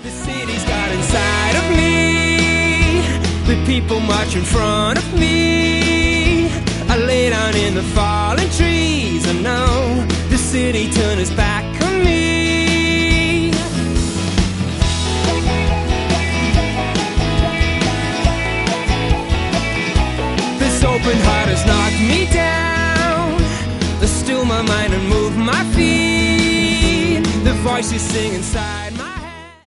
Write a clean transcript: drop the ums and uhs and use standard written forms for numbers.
The city's got inside of me, with people march in front of me. I lay down in the fallen trees. I know the city turned its back on me. This open heart has knocked me down, still my mind and move my feet. The voices sing inside my